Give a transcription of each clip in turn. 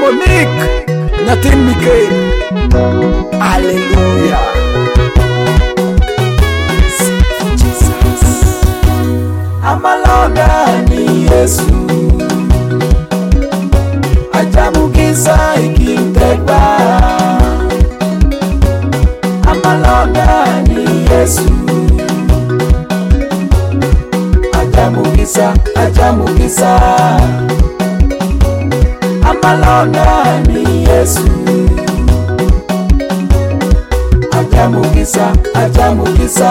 Monique, Nathan Mikael. Hallelujah. Jesus. Amalonda ni Yesu, ajamukisa ikitekwa. Amalonda ni Yesu, ajamukisa. Amalonda ni Yesu, ajamukisa.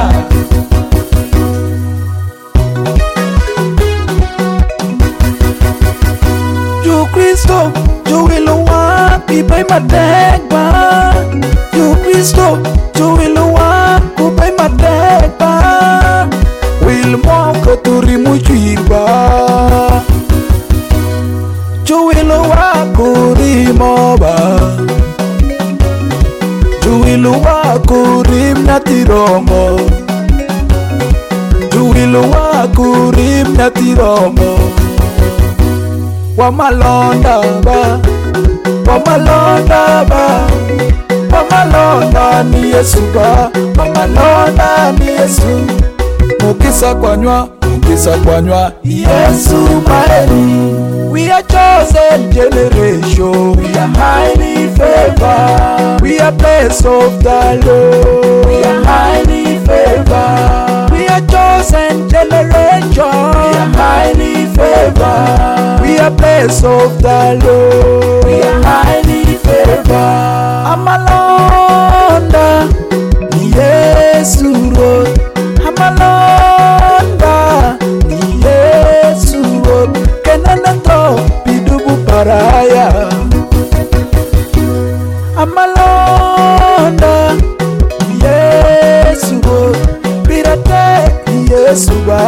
Ju Kristo, ju iluwa ipai matekba. Ju Kristo, ju iluwa kupai matekba. Wil moko turimu chirba. Ju iluwa kurimo ba. Ju iluwa kurim natiromo. Ju iluwa kurim natiromo. Wamalonda ba, wamalonda ni Yesu ba, wamalonda ni Yesu. Mukisa kwanywa, Yesu maeni. We are chosen generation, we are highly favored. We are blessed of the Lord, we are highly favored. We are chosen generation, we are highly favored. We are blessed of the Lord, we are highly favored. Amalonda ni Yesu Lord, Amalonda ni Yesu Lord. Kenanato bidubu paraya. Amalonda ni Yesu Lord, pirate ni Yesu ba.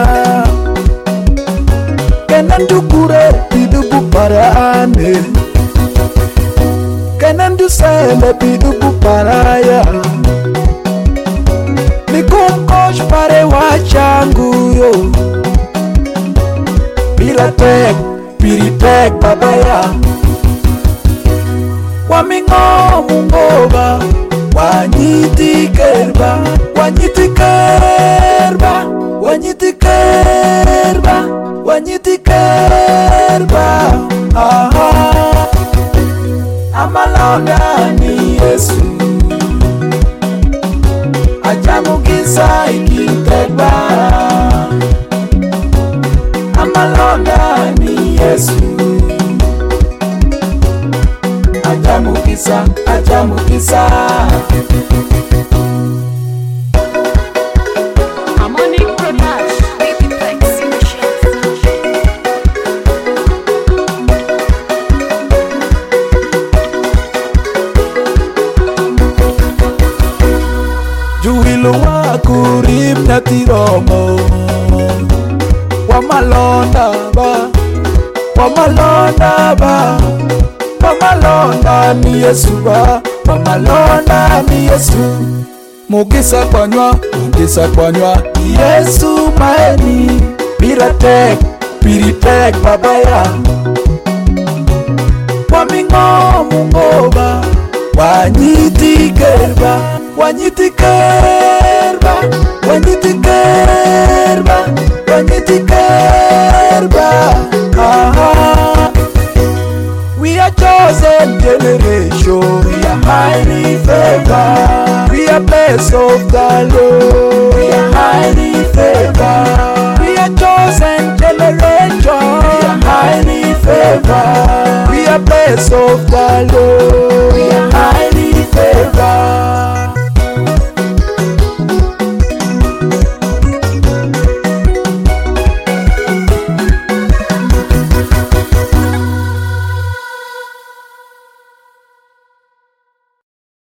Kenandu kure bidubu parane, kenandu sele bidubu paraya. Nikumkosh pare wachangu yo, piritek babaya. Wamingo mungoba, wanyitikerba. Amalonda ni Yesu, ajamukisa ikitekba. Amalonda ni Yesu, ajamukisa. Harmonic Production, Baby Plex in the shade. Juiluwa kurim natiromo. Wamalonda ni Yesu ba, wamalonda ni Yesu. Mugisa kwanywa, Yesu maeni. Piritek babaya. Wamingo mungoba, wanyitikerba. We are chosen generation, we are highly favored. We are blessed of the Lord, we are highly favored. We are chosen generation, we are highly favored. We are blessed of the Lord, we are highly favored.